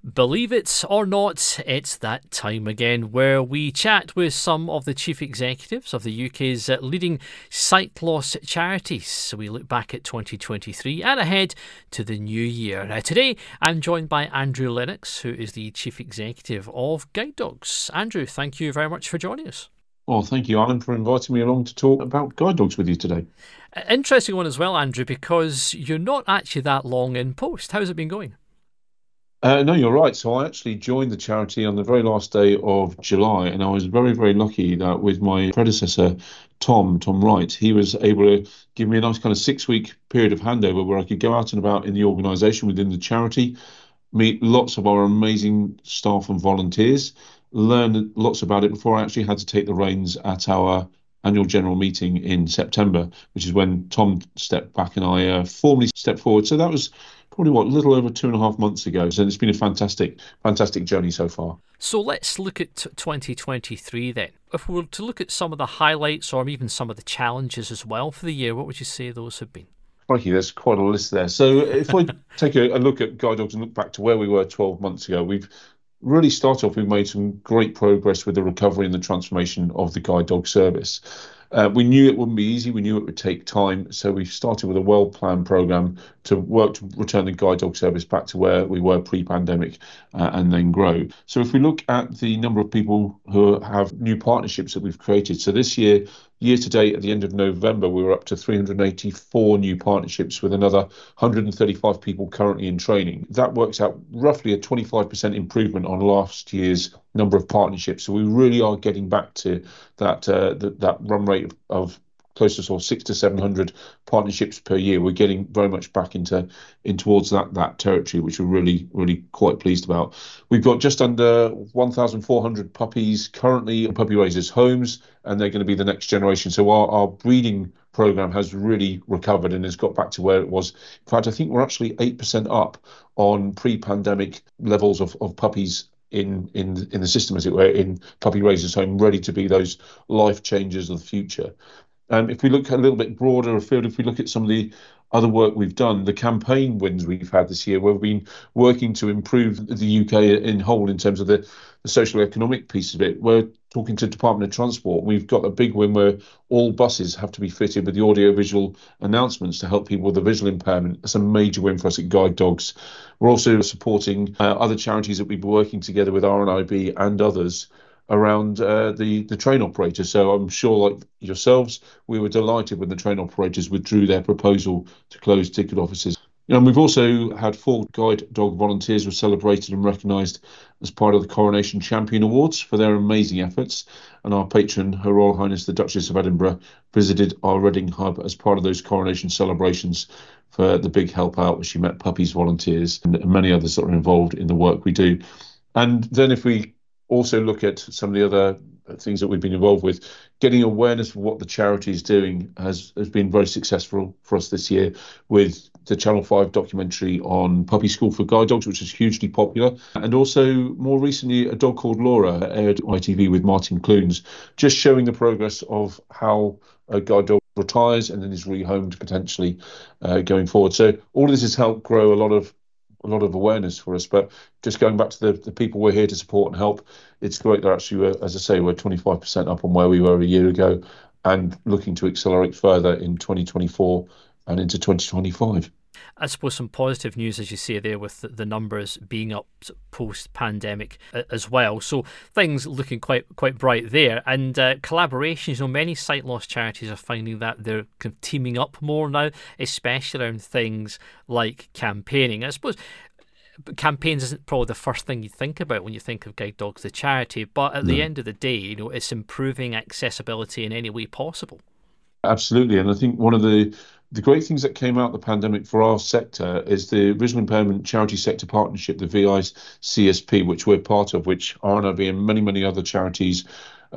Believe it or not, it's that time again where we chat with some of the chief executives of the UK's leading sight loss charities. So we look back at 2023 and ahead to the new year. Now, today, I'm joined by Andrew Lennox, who is the chief executive of Guide Dogs. Andrew, thank you very much for joining us. Well, thank you, Alan, for inviting me along to talk about guide dogs with you today. Interesting one as well, Andrew, because you're not actually that long in post. How's it been going? No, you're right. So I actually joined the charity on the very last day of July, and I was very, very lucky that with my predecessor, Tom Wright, he was able to give me a nice kind of 6 week period of handover where I could go out and about in the organisation within the charity, meet lots of our amazing staff and volunteers, learn lots about it before I actually had to take the reins at our annual general meeting in September, which is when Tom stepped back and I formally stepped forward. So that was probably a little over 2.5 months ago. So it's been a fantastic journey so far. So let's look at 2023 then. If we were to look at some of the highlights or even some of the challenges as well for the year, what would you say those have been? Crikey, there's quite a list there. So if I take a look at Guide Dogs and look back to where we were 12 months ago, we've really started off, we've made some great progress with the recovery and the transformation of the guide dog service. We knew it wouldn't be easy. We knew it would take time. So we started with a well-planned program to work to return the guide dog service back to where we were pre-pandemic and then grow. So if we look at the number of people who have new partnerships that we've created, so this year to date, at the end of November, we were up to 384 new partnerships with another 135 people currently in training. That works out roughly a 25% improvement on last year's number of partnerships. So we really are getting back to that run rate of close to sort of 600 to 700 partnerships per year. We're getting very much back in towards that territory, which we're really quite pleased about. We've got just under 1,400 puppies currently in puppy raisers' homes, and they're going to be the next generation. So our breeding program has really recovered and has got back to where it was. In fact, I think we're actually 8% up on pre-pandemic levels of puppies in the system, as it were, in puppy raisers' home, ready to be those life changers of the future. If we look a little bit broader afield, if we look at some of the other work we've done, the campaign wins we've had this year, where we've been working to improve the UK in whole in terms of the social economic piece of it. We're talking to Department of Transport. We've got a big win where all buses have to be fitted with the audio-visual announcements to help people with a visual impairment. That's a major win for us at Guide Dogs. We're also supporting other charities that we've been working together with RNIB and others around the train operators. So I'm sure, like yourselves, we were delighted when the train operators withdrew their proposal to close ticket offices. And we've also had 4 guide dog volunteers were celebrated and recognised as part of the Coronation Champion Awards for their amazing efforts. And our patron, Her Royal Highness the Duchess of Edinburgh, visited our Reading hub as part of those coronation celebrations for the big help out, where she met puppies volunteers and many others that are involved in the work we do. And then if we also look at some of the other things that we've been involved with, getting awareness of what the charity is doing has been very successful for us this year, with the Channel 5 documentary on Puppy School for Guide Dogs, which is hugely popular. And also, more recently, A Dog Called Laura aired on ITV with Martin Clunes, just showing the progress of how a guide dog retires and then is rehomed potentially going forward. So all of this has helped grow a lot of awareness for us. But just going back to the people we're here to support and help, it's great that actually, as I say, we're 25% up on where we were a year ago and looking to accelerate further in 2024 and into 2025. I suppose some positive news, as you say there, with the numbers being up post-pandemic as well. So things looking quite bright there. And collaborations, many sight loss charities are finding that they're kind of teaming up more now, especially around things like campaigning. I suppose campaigns isn't probably the first thing you think about when you think of Guide Dogs, the charity, but at the end of the day, it's improving accessibility in any way possible. Absolutely. And I think one of the great things that came out of the pandemic for our sector is the Visual Impairment Charity Sector Partnership, the VICSP, which we're part of, which RNIB and many other charities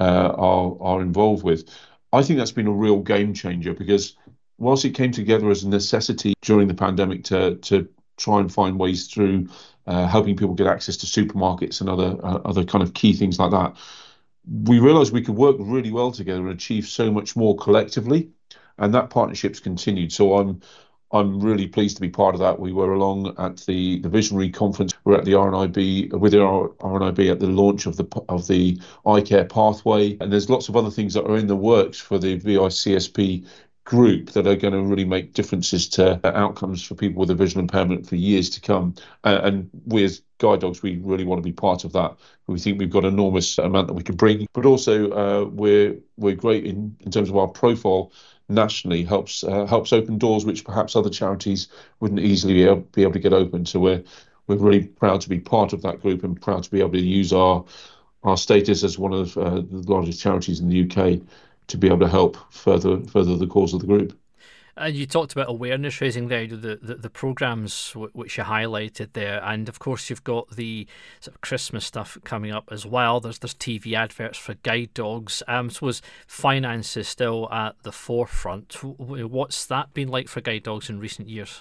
are involved with. I think that's been a real game changer, because whilst it came together as a necessity during the pandemic to try and find ways through helping people get access to supermarkets and other kind of key things like that, we realised we could work really well together and achieve so much more collectively, and that partnership's continued. So I'm really pleased to be part of that. We were along at the Visionary Conference We're at the RNIB with our RNIB at the launch of the eye care pathway, and there's lots of other things that are in the works for the VICSP group that are going to really make differences to outcomes for people with a visual impairment for years to come. And we as Guide Dogs, we really want to be part of that. We think we've got an enormous amount that we can bring, but also we're great in terms of our profile nationally. Helps open doors which perhaps other charities wouldn't easily be able to get open. So we're really proud to be part of that group and proud to be able to use our status as one of the largest charities in the UK to be able to help further the cause of the group. And you talked about awareness raising there, the programmes which you highlighted there, and of course you've got the sort of Christmas stuff coming up as well. There's TV adverts for Guide Dogs. I suppose finance is still at the forefront. What's that been like for Guide Dogs in recent years?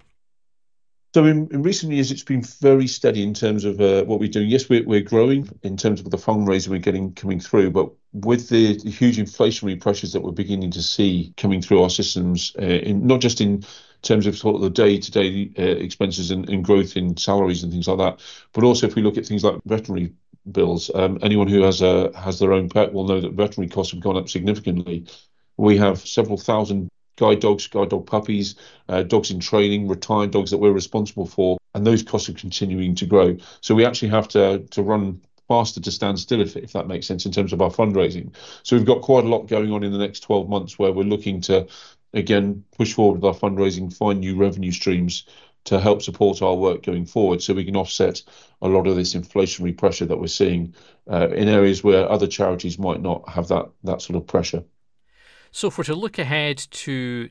So in recent years, it's been very steady in terms of what we're doing. Yes, we're growing in terms of the fundraising we're getting coming through, but with the huge inflationary pressures that we're beginning to see coming through our systems, not just in terms of sort of the day-to-day expenses and growth in salaries and things like that, but also if we look at things like veterinary bills, anyone who has their own pet will know that veterinary costs have gone up significantly. We have several thousand guide dogs, guide dog puppies, dogs in training, retired dogs that we're responsible for, and those costs are continuing to grow. So we actually have to run faster to stand still, if that makes sense, in terms of our fundraising. So we've got quite a lot going on in the next 12 months where we're looking to, again, push forward with our fundraising, find new revenue streams to help support our work going forward so we can offset a lot of this inflationary pressure that we're seeing in areas where other charities might not have that sort of pressure. So if we're to look ahead to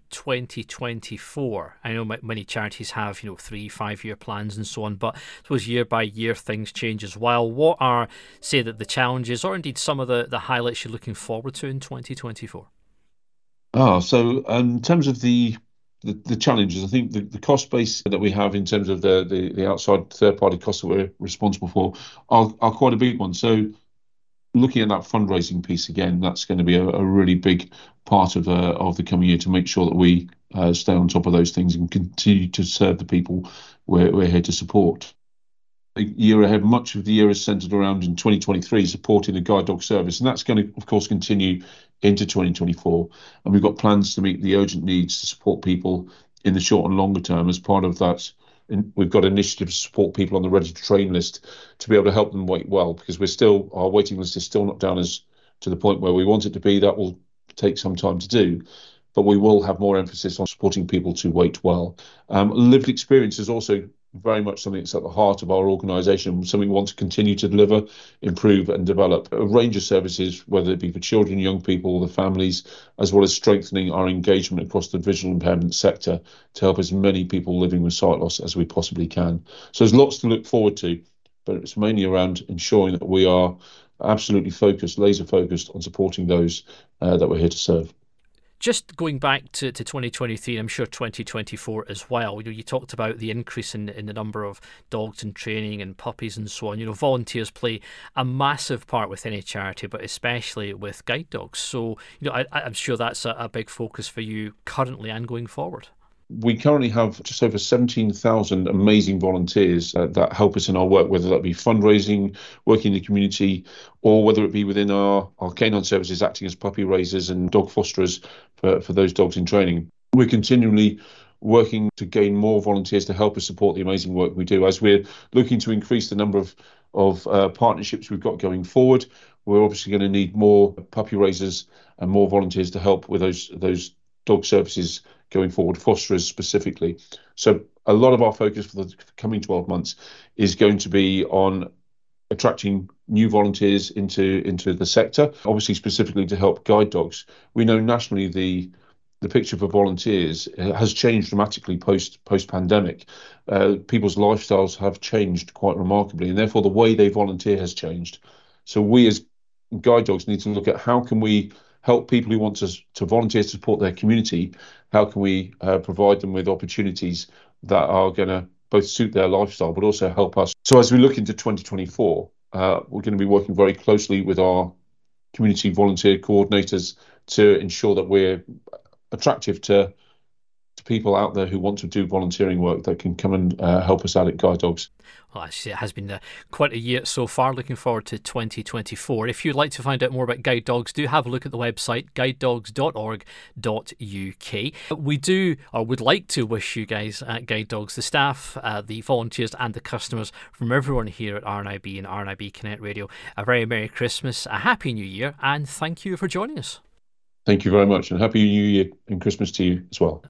2024, I know many charities have, 3-5 year plans and so on, but I suppose year by year things change as well. What are, say, the challenges or indeed some of the highlights you're looking forward to in 2024? So in terms of the challenges, I think the cost base that we have in terms of the outside third party costs that we're responsible for are quite a big one. So looking at that fundraising piece again, that's going to be a really big part of the coming year to make sure that we stay on top of those things and continue to serve the people we're here to support. A year ahead, much of the year is centred around in 2023 supporting the guide dog service, and that's going to, of course, continue into 2024. And we've got plans to meet the urgent needs to support people in the short and longer term. As part of that, we've got initiatives to support people on the ready to train list to be able to help them wait well, because our waiting list is still not down as to the point where we want it to be. That will take some time to do, but we will have more emphasis on supporting people to wait well. Lived experience is also very much something that's at the heart of our organisation, something we want to continue to deliver, improve and develop a range of services, whether it be for children, young people, the families, as well as strengthening our engagement across the visual impairment sector to help as many people living with sight loss as we possibly can. So there's lots to look forward to, but it's mainly around ensuring that we are absolutely focused, laser focused on supporting those that we're here to serve. Just going back to 2023, I'm sure 2024 as well, you talked about the increase in the number of dogs in training and puppies and so on. Volunteers play a massive part with any charity, but especially with guide dogs. So, I'm sure that's a big focus for you currently and going forward. We currently have just over 17,000 amazing volunteers that help us in our work, whether that be fundraising, working in the community, or whether it be within our canine services, acting as puppy raisers and dog fosterers for those dogs in training. We're continually working to gain more volunteers to help us support the amazing work we do. As we're looking to increase the number of partnerships we've got going forward, we're obviously going to need more puppy raisers and more volunteers to help with those dog services going forward, fosterers specifically. So a lot of our focus for the coming 12 months is going to be on attracting new volunteers into the sector, obviously specifically to help guide dogs. We know nationally the picture for volunteers has changed dramatically post-pandemic. People's lifestyles have changed quite remarkably, and therefore the way they volunteer has changed. So we as guide dogs need to look at how can we help people who want to volunteer to support their community. How can we provide them with opportunities that are going to both suit their lifestyle, but also help us? So as we look into 2024, we're going to be working very closely with our community volunteer coordinators to ensure that we're attractive to to people out there who want to do volunteering work that can come and help us out at Guide Dogs. Well, actually, it has been quite a year so far. Looking forward to 2024. If you'd like to find out more about Guide Dogs, do have a look at the website, guidedogs.org.uk. We do, or would like to wish you guys at Guide Dogs, the staff, the volunteers and the customers, from everyone here at RNIB and RNIB Connect Radio, a very Merry Christmas, a Happy New Year, and thank you for joining us. Thank you very much, and Happy New Year and Christmas to you as well.